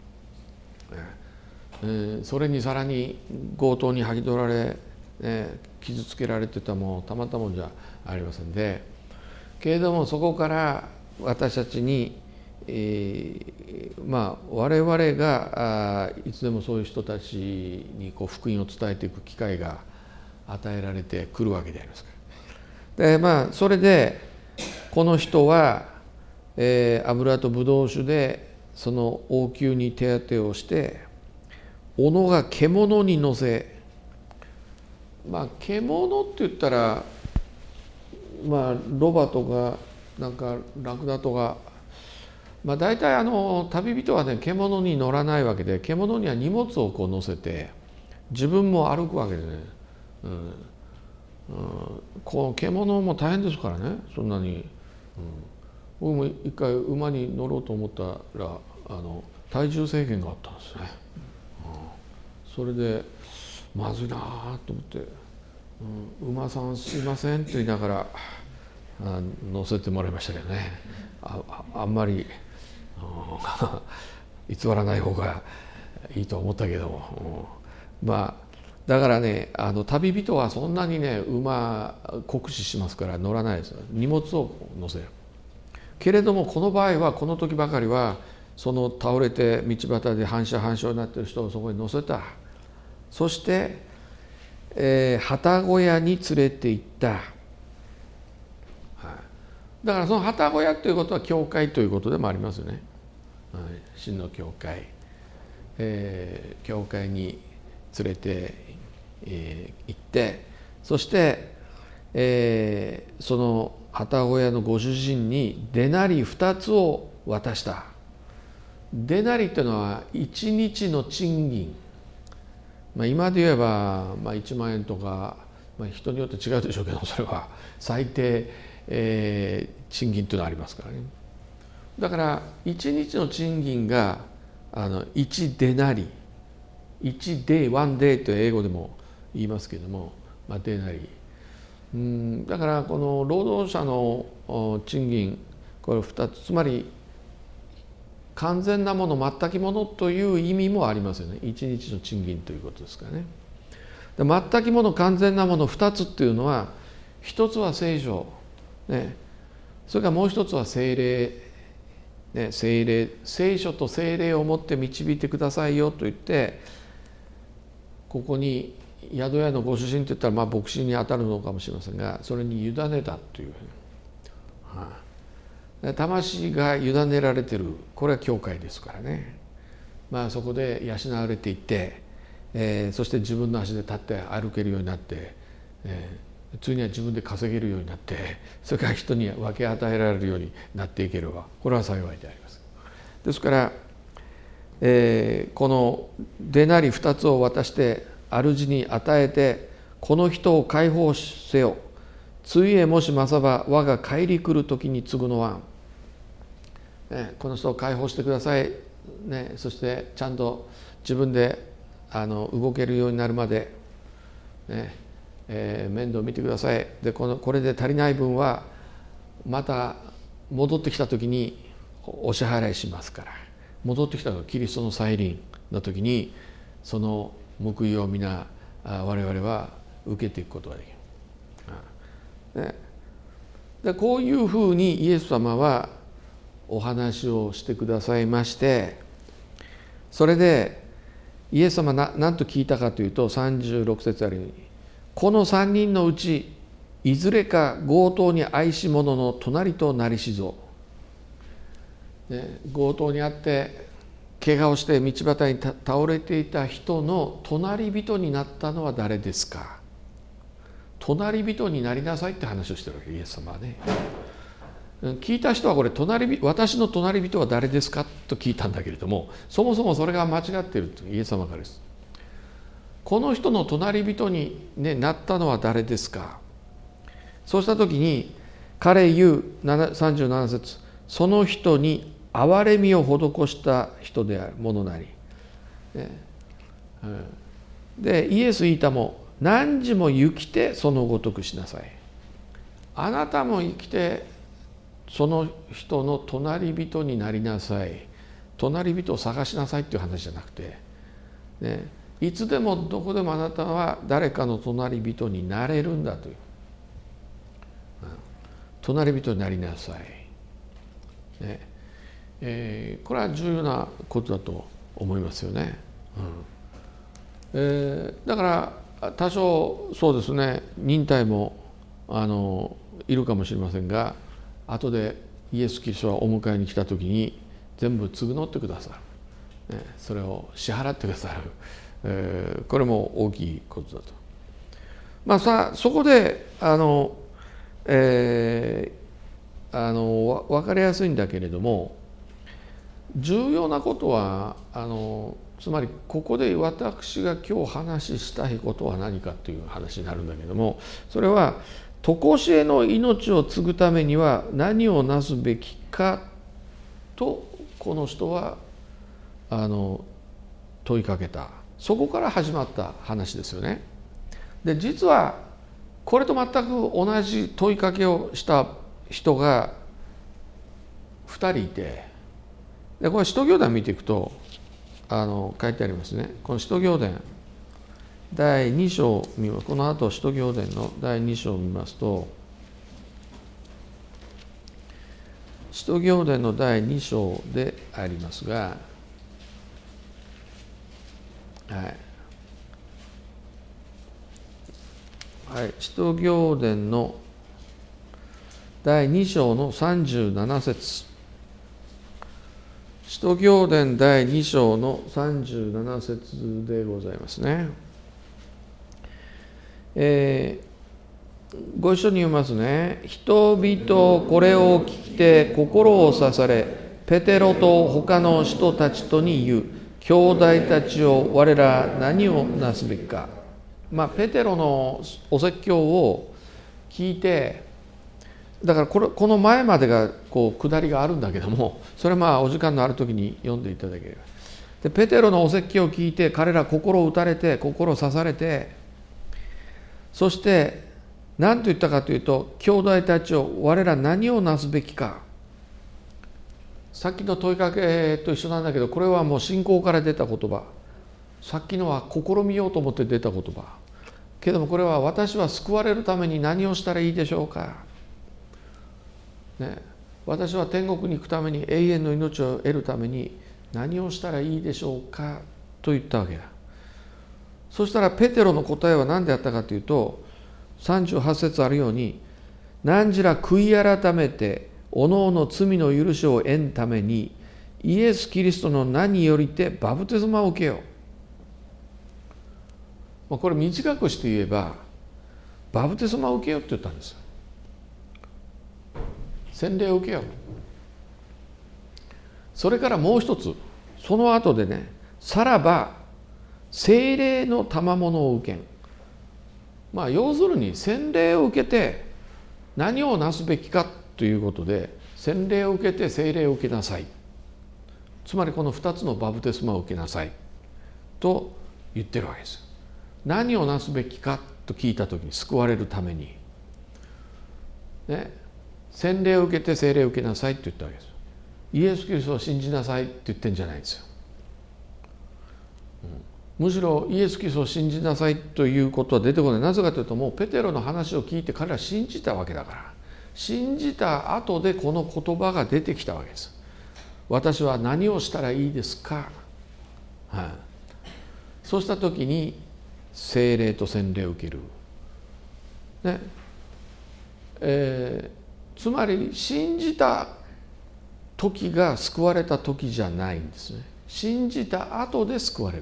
えー、それにさらに強盗に剥ぎ取られ、ね、傷つけられてたもたまったもんじゃありませんで、けれどもそこから私たちに、えー、まあ我々があいつでもそういう人たちにこう福音を伝えていく機会が与えられてくるわけでありますから。でまあそれでこの人は、えー、油とブドウ酒でその王宮に手当てをして、斧が獣に乗せ、まあ獣って言ったらまあロバとかなんかラクダとかまあ、大体あの旅人はね獣に乗らないわけで、獣には荷物をこう乗せて自分も歩くわけでね、うんうん、この獣も大変ですからね、そんなに、うん、僕も一回馬に乗ろうと思ったらあの体重制限があったんですね、うん、それでまずいなと思って、うん、馬さんすいませんって言いながらあ乗せてもらいましたけどね、 あ, あんまり偽らない方がいいと思ったけども、うん、まあだからね、あの旅人はそんなにね馬酷使しますから乗らないですよ。荷物を乗せるけれども、この場合はこの時ばかりはその倒れて道端で反射反射になっている人をそこに乗せた。そして、えー、旗小屋に連れて行った、はい、だからその旗小屋ということは教会ということでもありますよね、はい、真の教会、えー、教会に連れて、えー、行って、そして、えー、その旗小屋のご主人にデナリふたつを渡した。デナリというのはいちにちの賃金、まあ、今で言えば、まあ、いちまんえんとか、まあ、人によって違うでしょうけど、それは最低、えー、賃金というのがありますからね。だからいちにちの賃金があのいちデナリ、いちデイ、ワンデイと英語でも言いますけれども、まあ、デナリ、うん、だからこの労働者の賃金、これふたつ、つまり完全なもの、全きものという意味もありますよね。いちにちの賃金ということですからね。で全きもの、完全なものふたつっていうのは、ひとつは聖書、ね、それからもう一つは聖霊、ね、聖霊、聖書と聖霊をもって導いてくださいよと言って、ここに宿屋のご主人といったらまあ牧師に当たるのかもしれませんが、それに委ねたという、はあ、魂が委ねられている、これは教会ですからね。まあそこで養われていって、えー、そして自分の足で立って歩けるようになって、えー、次には自分で稼げるようになって、それから人に分け与えられるようになっていければ、これは幸いであります。ですから、えー、このデナリふたつを渡して主に与えて、この人を解放せよ、次へもしまさば我が帰り来る時に継ぐのは、ね、この人を解放してください、ね、そしてちゃんと自分であの動けるようになるまで、ねえー、面倒を見てください。でこのこれで足りない分はまた戻ってきた時にお支払いしますから、戻ってきたキリストの再臨の時にその報いを皆我々は受けていくことができる。ね、でこういうふうにイエス様はお話をしてくださいまして、それでイエス様は何と聞いたかというと、さんじゅうろく節あるように、このさんにんのうちいずれか強盗に愛し者の隣となりしぞ、ね、強盗にあって怪我をして道端に倒れていた人の隣人になったのは誰ですか。隣人になりなさいって話をしてるわけ、イエス様はね。聞いた人はこれ隣、私の隣人は誰ですかと聞いたんだけれども、そもそもそれが間違っているとイエス様からです。この人の隣人に、ね、なったのは誰ですか。そうした時に彼言うさんじゅうなな節、その人に憐れみを施した人であるものなり、ね、でイエス言いたも、何時も生きてそのごとくしなさい。あなたも生きてその人の隣人になりなさい。隣人を探しなさいっていう話じゃなくて、ね、いつでもどこでもあなたは誰かの隣人になれるんだという、うん、隣人になりなさい、ねえー、これは重要なことだと思いますよね、うんえー、だから多少そうですね、忍耐もあのいるかもしれませんが、後でイエス・キリストはお迎えに来た時に全部償ってくださる、ね、それを支払ってくださる、えー、これも大きいことだと。まあさあそこであの、えー、あの分かりやすいんだけれども、 重要なことはあのつまりここで私が今日話したいことは何かという話になるんだけども、それは常しえの命を継ぐためには何をなすべきかとこの人はあの問いかけた。そこから始まった話ですよね。で実はこれと全く同じ問いかけをした人がふたりいて、でこれ使徒行伝見ていくとあの書いてありますね。この使徒行伝だいに章を見ます。この後使徒行伝のだいに章を見ますと、使徒行伝のだいに章でありますが、はいはい、使徒行伝のだいに章のさんじゅうなな節、使徒行伝だいに章のさんじゅうなな節でございますね。えー、ご一緒に読みますね。人々これを聞いて心を刺され、ペテロと他の人たちとに言う。兄弟たちを我ら何をなすべきか。まあペテロのお説教を聞いて、だからこれこの前までがこう下りがあるんだけども、それはまあお時間のある時に読んでいただければ。でペテロのお説教を聞いて彼ら心を打たれて心を刺されて、そして何と言ったかというと、兄弟たちを我ら何をなすべきか。さっきの問いかけと一緒なんだけど、これはもう信仰から出た言葉。さっきのは試みようと思って出た言葉けども、これは私は救われるために何をしたらいいでしょうか、ね、私は天国に行くために永遠の命を得るために何をしたらいいでしょうかと言ったわけだ。そしたらペテロの答えは何であったかというと、さんじゅうはち節あるように、何時ら悔い改めておのおの罪の許しを得んためにイエス・キリストの名によりてバプテスマを受けよう。これ短くして言えばバプテスマを受けようって言ったんですよ。洗礼を受けよう。それからもう一つ、その後でね、さらば聖霊の賜物を受けん。まあ要するに洗礼を受けて何をなすべきかということで、洗礼を受けて聖霊を受けなさい。つまりこのふたつのバプテスマを受けなさいと言ってるわけです。何をなすべきかと聞いた時に、救われるために、ね、洗礼を受けて聖霊を受けなさいって言ったわけです。イエス・キリストを信じなさいって言ってんじゃないんですよ。うん、むしろイエス・キリストを信じなさいということは出てこない。なぜかというと、もうペテロの話を聞いて彼は信じたわけだから。信じた後でこの言葉が出てきたわけです。私は何をしたらいいですか、はい、そうした時に聖霊と洗礼を受ける、ねえー、つまり信じた時が救われた時じゃないんですね。信じた後で救われる、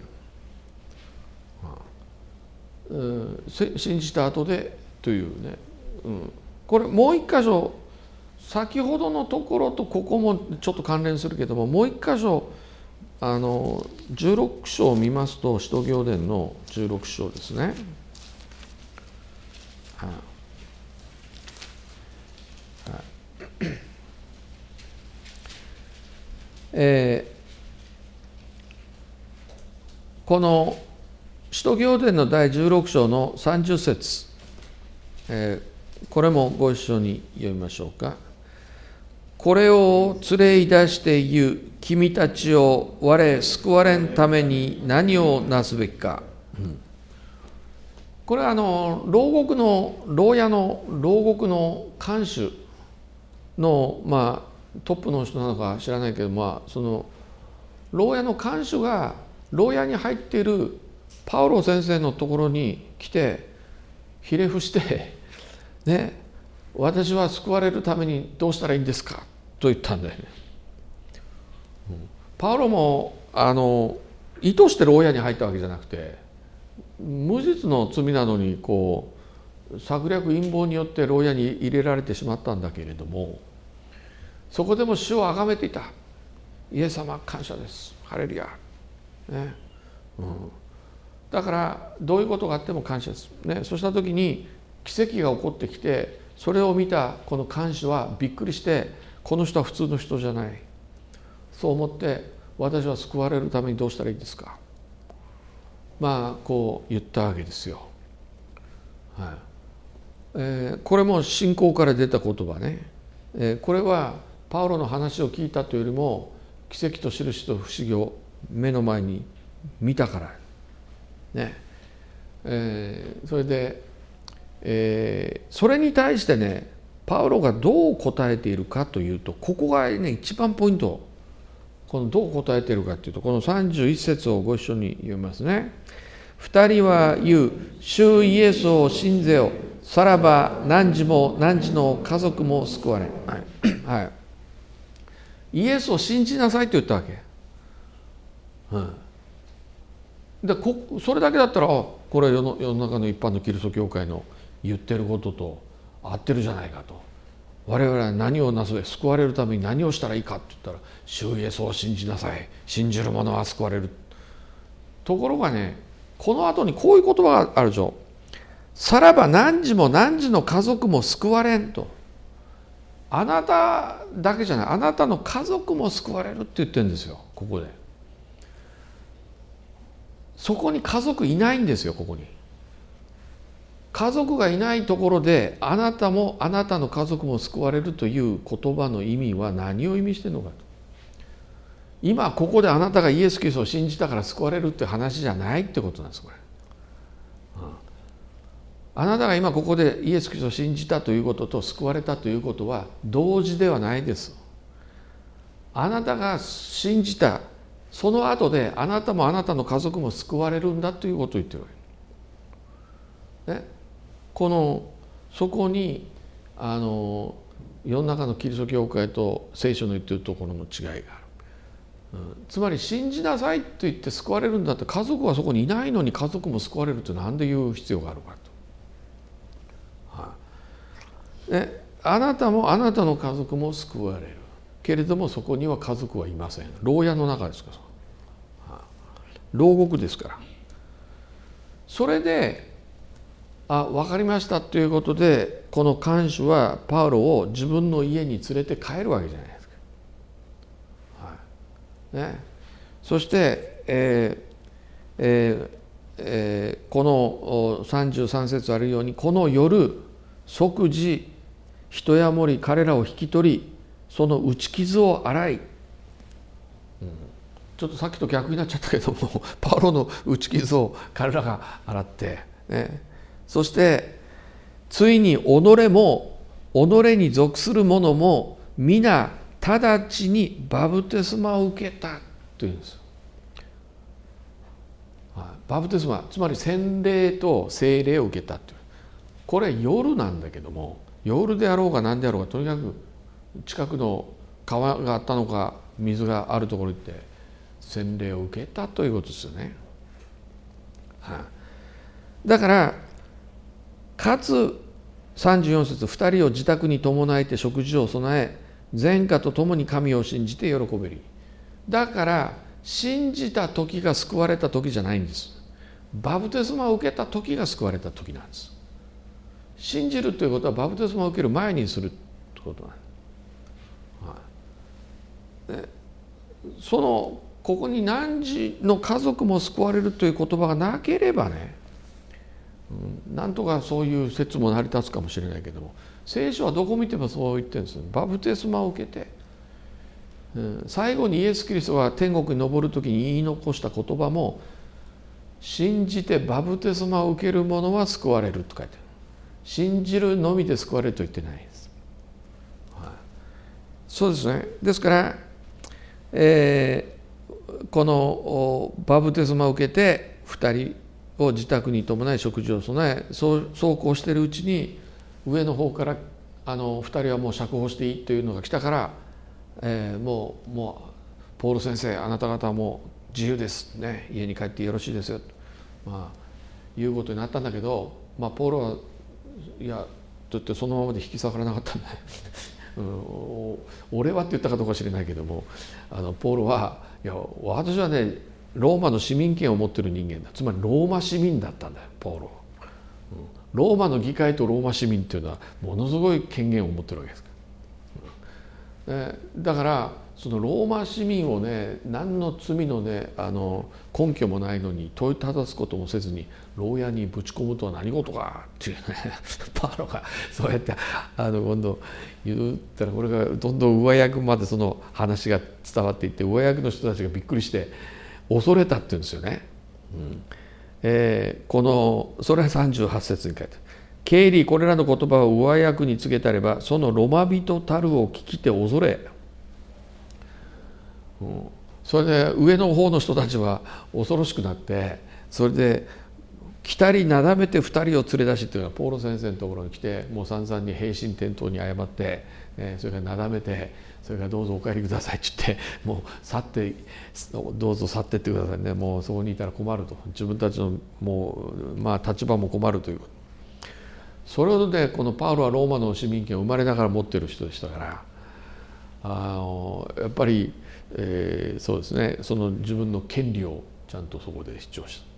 うん、信じた後でというね、うん、これもう一箇所、先ほどのところとここもちょっと関連するけども、もう一箇所あのじゅうろく章を見ますと、使徒行伝のじゅうろく章ですね。はいはいえー、この使徒行伝のだいじゅうろく章のさんじゅう節、えー、これもご一緒に読みましょうか。これを連れ出して言う、君たちを我救われんために何をなすべきか、うん、これはあの牢獄の牢屋の牢獄の看守の、まあ、トップの人なのか知らないけど、まあ、その牢屋の看守が牢屋に入っているパウロ先生のところに来てひれ伏してね、私は救われるためにどうしたらいいんですかと言ったんだよね。パウロもあの意図して牢屋に入ったわけじゃなくて、無実の罪なのにこう策略陰謀によって牢屋に入れられてしまったんだけれども、そこでも主を崇めていた。 イエス様感謝です、ハレルヤ、ねうん、だからどういうことがあっても感謝です、ね、そうした時に奇跡が起こってきて、それを見たこの看守はびっくりして、この人は普通の人じゃない、そう思って、私は救われるためにどうしたらいいですか、まあこう言ったわけですよ、はいえー、これも信仰から出た言葉ね、えー、これはパウロの話を聞いたというよりも、奇跡と印と不思議を目の前に見たからね、えー、それで、えー、それに対してね、パウロがどう答えているかというと、ここがね一番ポイント。このどう答えているかというと、このさんじゅういち節をご一緒に読みますね。二人は言う、主イエスを信ぜよ、さらば汝も汝の家族も救われ。はいはい、イエスを信じなさいと言ったわけ、うん、でこそれだけだったら、あこれは世の世の中の一般のキリスト教会の言ってることと合ってるじゃないかと、我々は何をなすべき、救われるために何をしたらいいかって言ったら、主イエスを信じなさい、信じる者は救われる。ところがね、この後にこういう言葉があるでしょ。さらば汝も汝の家族も救われんと。あなただけじゃない、あなたの家族も救われるって言ってるんですよ、ここで。そこに家族いないんですよ、ここに。家族がいないところで、あなたもあなたの家族も救われるという言葉の意味は何を意味しているのかと。今ここであなたがイエス・キリストを信じたから救われるって話じゃないってことなんです、これ。あなたが今ここでイエス・キリストを信じたということと救われたということは同時ではないです。あなたが信じたその後で、あなたもあなたの家族も救われるんだということを言ってるわけ、ね、このそこにあの世の中のキリスト教会と聖書の言っているところの違いがある、うん、つまり信じなさいと言って救われるんだって、家族はそこにいないのに家族も救われるって何で言う必要があるかと、はい、ね、あなたもあなたの家族も救われるけれども、そこには家族はいません。牢屋の中ですから、牢獄ですから。それで、あ、分かりましたということで、この看守はパウロを自分の家に連れて帰るわけじゃないですか、はいね、そして、えーえーえー、このさんじゅうさん節あるように、この夜即時人や森彼らを引き取り、その打ち傷を洗い、うん、ちょっとさっきと逆になっちゃったけども、パウロの打ち傷を彼らが洗って、ね、そしてついに己も己に属する者も皆直ちにバプテスマを受けたというんですよ。バプテスマ、つまり洗礼と聖霊を受けたという。これ夜なんだけども、夜であろうが何であろうが、とにかく近くの川があったのか水があるところに行って洗礼を受けたということですよね、はあ、だからかつさんじゅうよん節、二人を自宅に伴えて食事を備え、前科と共に神を信じて喜べり。だから信じた時が救われた時じゃないんです。バプテスマを受けた時が救われた時なんです。信じるということはバプテスマを受ける前にするということなんです。そのここに汝の家族も救われるという言葉がなければね、うん、なんとかそういう説も成り立つかもしれないけども、聖書はどこ見てもそう言ってるんです。バプテスマを受けて、うん、最後にイエス・キリストが天国に昇る時に言い残した言葉も、信じてバプテスマを受ける者は救われると書いてある。信じるのみで救われると言ってないです、はい、そうですね。ですからえー、このバプテスマを受けてふたりを自宅に伴い食事を備え、そうそうこうしているうちに上の方からあのふたりはもう釈放していいというのが来たから、えー、もうもうポール先生、あなた方はもう自由ですね、家に帰ってよろしいですよと、まあ、いうことになったんだけど、まあ、ポールはいやと言ってそのままで引き下がらなかったんだねうん、俺はって言ったかどうか知れないけども、あのポールはいや私はねローマの市民権を持ってる人間だ、つまりローマ市民だったんだよポールは、うん、ローマの議会とローマ市民っていうのはものすごい権限を持ってるわけですから、うん、だからそのローマ市民をね何の罪のねあの根拠もないのに問いただすこともせずに牢屋にぶち込むとは何事かっていうねパーロがそうやってあの今度言ったらこれがどんどん上役までその話が伝わっていって上役の人たちがびっくりして恐れたって言うんですよね。うんえー、このそれはさんじゅうはち節に書いてある。経理これらの言葉を上役に告げたればそのロマ人たるを聞きて恐れ、うん、それで上の方の人たちは恐ろしくなってそれで来たりなだめてふたりを連れ出しっていうのはポーロ先生のところに来てもう散々に平身転倒に謝って、えー、それからなだめてそれからどうぞお帰りくださいって言ってもう去ってどうぞ去ってってくださいねもうそこにいたら困ると自分たちのもうまあ立場も困るというそれほどねこのパウロはローマの市民権を生まれながら持っている人でしたからあのやっぱり、えー、そうですねその自分の権利をちゃんとそこで主張した。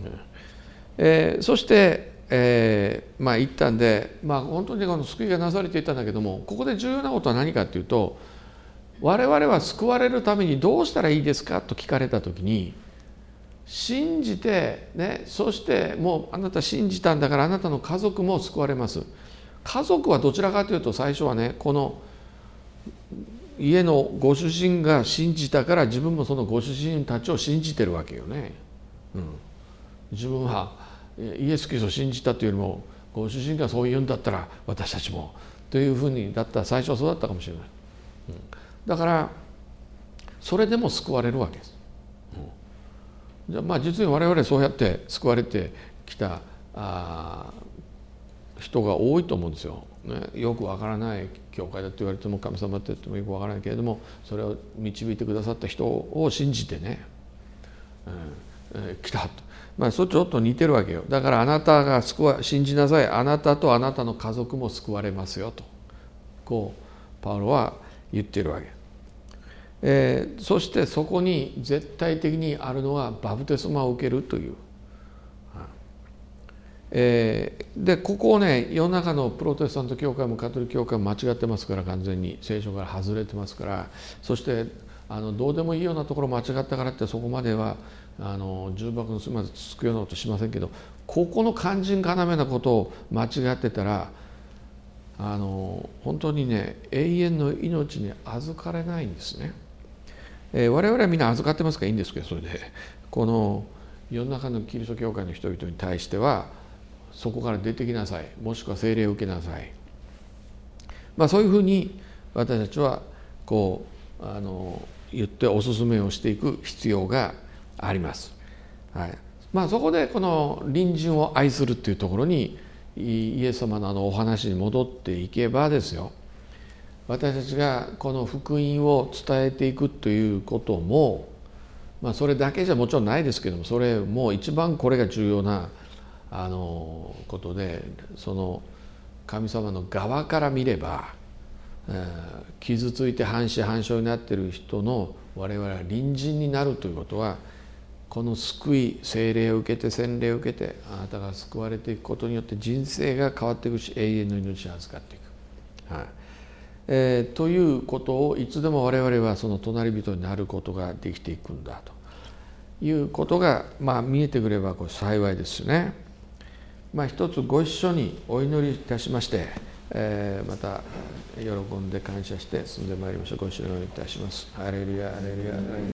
ねえー、そして、えー、まあ言ったんで、まあ、本当にこの救いがなされていたんだけどもここで重要なことは何かというと我々は救われるためにどうしたらいいですかと聞かれた時に信じて、ね、そしてもうあなた信じたんだからあなたの家族も救われます。家族はどちらかというと最初はねこの家のご主人が信じたから自分もそのご主人たちを信じてるわけよね。うん、自分はイエス・キリストを信じたというよりもご主人がそう言うんだったら私たちもというふうにだったら最初はそうだったかもしれない、うん、だからそれでも救われるわけです、うん、じゃあまあ実に我々そうやって救われてきたあ人が多いと思うんですよ、ね、よくわからない教会だと言われても神様って言ってもよくわからないけれどもそれを導いてくださった人を信じてね、うんえー、来たとまあ、それちょっと似てるわけよ。だからあなたが救わ信じなさいあなたとあなたの家族も救われますよとこうパウロは言っているわけ、えー、そしてそこに絶対的にあるのはバプテスマを受けるという、えー、でここをね世の中のプロテスタント教会もカトリック教会も間違ってますから完全に聖書から外れてますからそしてあのどうでもいいようなところ間違ったからってそこまではあの重箱の隅までつくようなことしませんけどここの肝心要なことを間違ってたらあの本当にね永遠の命に預かれないんですね、えー、我々はみんな預かってますからいいんですけどそれでこの世の中のキリスト教会の人々に対してはそこから出てきなさいもしくは聖霊を受けなさい、まあ、そういうふうに私たちはこうあの言ってお勧めをしていく必要があります、はいまあ、そこでこの隣人を愛するっていうところにイエス様のあのお話に戻っていけばですよ私たちがこの福音を伝えていくということも、まあ、それだけじゃもちろんないですけどもそれも一番これが重要なあのことでその神様の側から見れば、えー、傷ついて半死半生になっている人の我々は隣人になるということはこの救い聖霊を受けて洗礼を受けてあなたが救われていくことによって人生が変わっていくし永遠の命を預かっていく、はいえー、ということをいつでも我々はその隣人になることができていくんだということが、まあ、見えてくればこれ幸いですよね。まあ、一つご一緒にお祈りいたしまして、えー、また喜んで感謝して進んでまいりましょう。ご一緒にお祈りいたします。ハレルヤハレルヤ